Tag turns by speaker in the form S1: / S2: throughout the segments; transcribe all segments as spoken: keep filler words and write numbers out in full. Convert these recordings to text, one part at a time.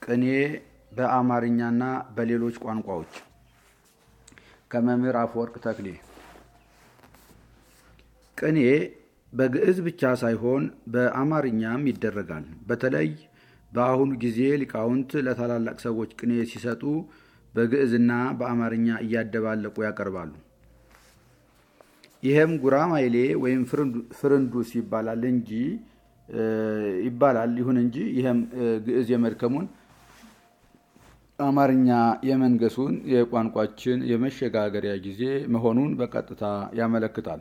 S1: ቅኔ በአማርኛና በሌሎች ቋንቋዎች ከመምህር አፈወርቅ ተክሌ። ቅኔ በግዕዝ ብቻ ሳይሆን በአማርኛም ይደረጋል። በተለይ በአሁኑ ጊዜ ሊቃውንት ለታላላቅ ሰዎች ቅኔ ሲሰጡ በግዕዝና በአማርኛ እያደባለቁ ያቀርባሉ። ይሄም ጉራማይሌ ወይም ፍርንዱስ ይባላል እንጂ ይባላል ይሁን እንጂ ይሄም ግዕዝ የመድከሙን አማርኛ የመንገሱን የቋንቋችን የመሸጋገሪያ ጊዜ መሆኑን በቀጥታ ያመለክታል።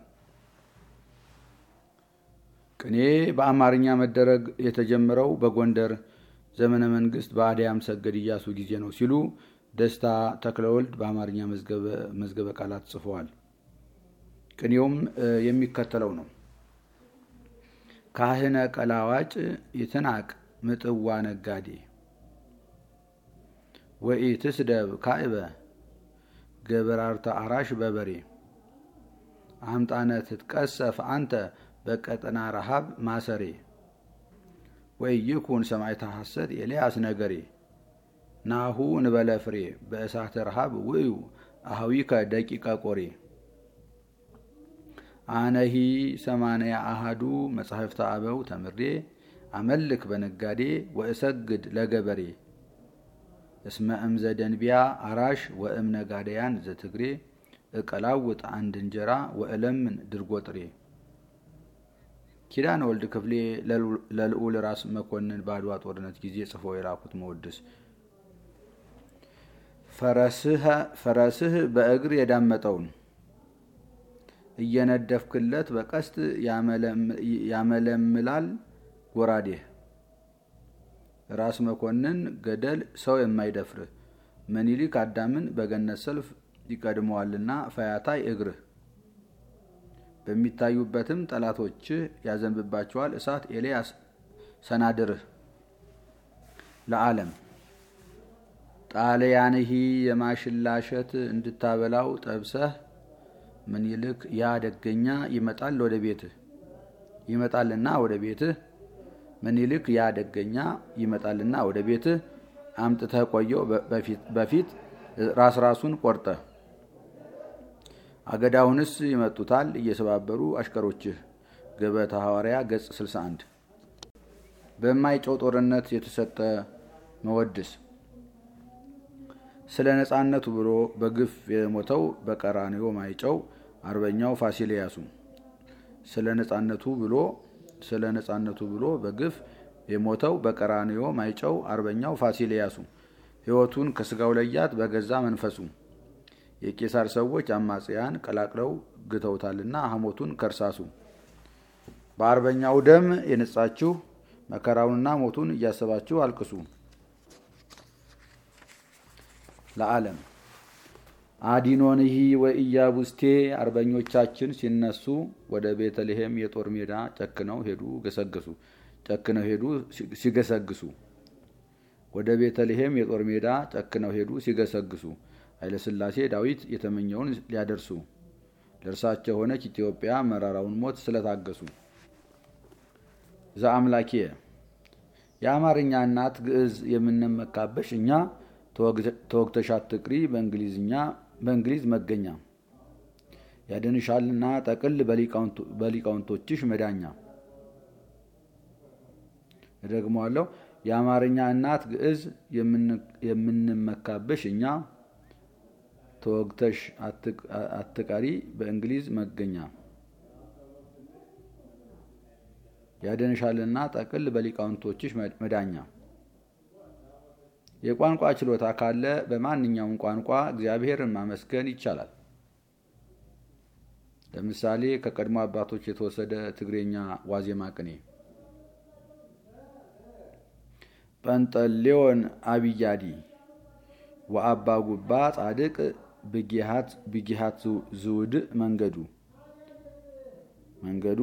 S1: ቅኔ በአማርኛ መደረግ የተጀመረው በጎንደር ዘመነ መንግስት በአድያም ሰገድ ኢያሱ ጊዜ ነው ሲሉ ደስታ ተክለወልድ በአማርኛ መዝገበ ቃላት ጽፈዋል። ቅኔውም የሚከተለው ነው። ካህነ ቀላዋጭ ይትናቅ ምጥዋ ነጋዴ ወኢትስደብ ካዕበ ገበራርተ አራሽ በበሬ አምጣነ ትትቀሰፍ አንተ በቀጠና ረሃብ ማሰሬ ወይኩን ሰማዕተ ሐሰት ኤልያስ ነገሬ ናሁ እንበለ ፍሬ በእሳተ ረሃብ ውዩ አህዊከ ደቂቀ ቆሬ አነሂ ሰማንያ አሃዱ መጻሕፍተ አበው ተምሬ አመልክ በነጋዴ ወእሰግድ ለገበሬ እስመ እምዘ ደንቢያ አራሽ ወእም ነጋዴያን ዘትግሬ እቀላውጥ አንድ እንጀራ ወእለምን ድርጎ ጥሬ። ኪዳነ ወልድ ክፍሌ ለልዑል ራስ መኮንን በአድዋ ጦርነት ጊዜ ጽፈው የላኩት መወድስ። ፈረስህ በእግር የዳመጠውን እየነደፍክለት በቀስት ያመለምላል ጎራዴህ። ራስ መኮንን ገደል ሰው የማይደፍርህ ምኒልክ አዳምን በገነት ሰልፍ ይቀድመዋልና ፈያታይ እግርህ። በሚታዩበትም ጠላቶችህ ያዘንብባቸዋል እሳት ኤልያስ ሰናድርህ። ለዓለም ጣሊያንሂ የማሽላሸት እንድታበላው ጠብሰህ ምኒልክ ያ ደገኛ ይመጣል ወደ ቤትህ ይመጣልና ወደ ቤትህ ምኒልክ ያ ደገኛ ይመጣልና ወደ ቤትህ አምጥተህ ቆየው በፊት ራስ ራሱን ቆርጠህ። አገዳውንስ ይመጡታል እየሰባበሩ አሽከሮችህ። ገበታ ሐዋርያ ገጽ ስልሳ አንድ። በማይጨው ጦርነት የተሰጠ መወድስ። ስለ ነጻነቱ ብሎ በግፍ የሞተው በቀራንዮ ማይጨው አርበኛው ፋሲለያሱ። ስለ ነጻነቱ ብሎ ስለ ነጻነቱ ብሎ በግፍ የሞተው በቀራንዮ ማይጨው አርበኛው ፋሲለያሱ ሕይወቱን ከስጋው ለያት በገዛ መንፈሱ። የቄሳር ሰዎች አማጽያን ቀላቅለው ግተውታልና ሐሞቱን ከርሳሱ። በአርበኛው ደም የነጻችሁ መከራውንና ሞቱን እያሰባችሁ አልቅሱ። ለዓለም አዲኖንሂ ወኢያቡስቴ አርበኞቻችን ሲነሱ ወደ ቤተልሔም የጦር ሜዳ ጨክነው ሄዱ ገሰገሱ ጨክነው ሄዱ ሲገሰግሱ ወደ ቤተልሔም የጦር ሜዳ ጨክነው ሄዱ ሲገሰግሱ። ኃይለ ሥላሴ ዳዊት የተመኘውን ሊያደርሱ ለእርሳቸው ሆነች ኢትዮጵያ መራራውን ሞት ስለታገሱ። ዘአምላኬ የአማርኛ እናት ግዕዝ የምንመካበሽ እኛ ተወግተሽ አትቅሪ በእንግሊዝኛ በእንግሊዝ መገኛ ያደንሻልና ጠቅል በሊቃውንቶችሽ መዳኛ። እደግመዋለሁ። የአማርኛ እናት ግዕዝ የምንመካበሽ እኛ ተወግተሽ አትቀሪ በእንግሊዝ መገኛ ያደንሻልና ጠቅል በሊቃውንቶችሽ መዳኛ። የቋንቋ ችሎታ ካለ በማንኛውም ቋንቋ እግዚአብሔርን ማመስገን ይቻላል። ለምሳሌ ከቀድሞ አባቶች የተወሰደ ትግሬኛ ዋዜማ ቅኔ። ጰንጠሌዎን አብያዲ ወአባ ጉባ ጻድቅ ብጊሃት ዝውድ መንገዱ መንገዱ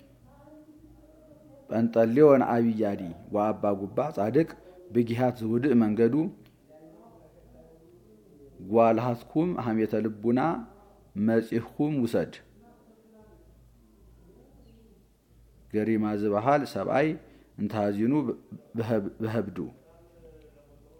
S1: ጰንጠሌዎን አብያዲ ወአባ ጉባ ጻድቅ ብጊሃት ዝውድ መንገዱ ጓልሃትኩም ሐሜተ ልቡና መጺሕኩም ውሰድ ገሪማ ዝበሃል ሰብአይ እንታዚኑ በህብዱ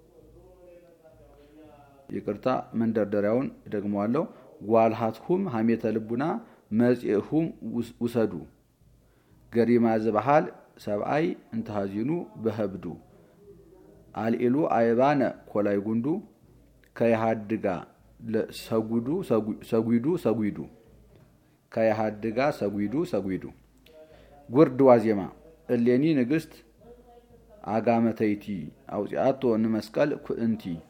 S1: ይቅርታ መንደርደሪያውን ደግመዋለሁ። ጓልሃትሁም ሐሜተ ልቡና መጽኤሁም ውሰዱ ገሪማ ዝበሃል ሰብአይ እንተሃዚኑ በህብዱ አልኢሉ አይባነ ኮላይ ጉንዱ ከያሃድጋ ሰጉዱ ሰጉዱ ሰጉዱ ከያሃድጋ ሰጉዱ ሰጉዱ ጉርድ ዋዜማ እሌኒ ንግስት አጋመተይቲ አውጪአቶ ንመስቀል ኩእንቲ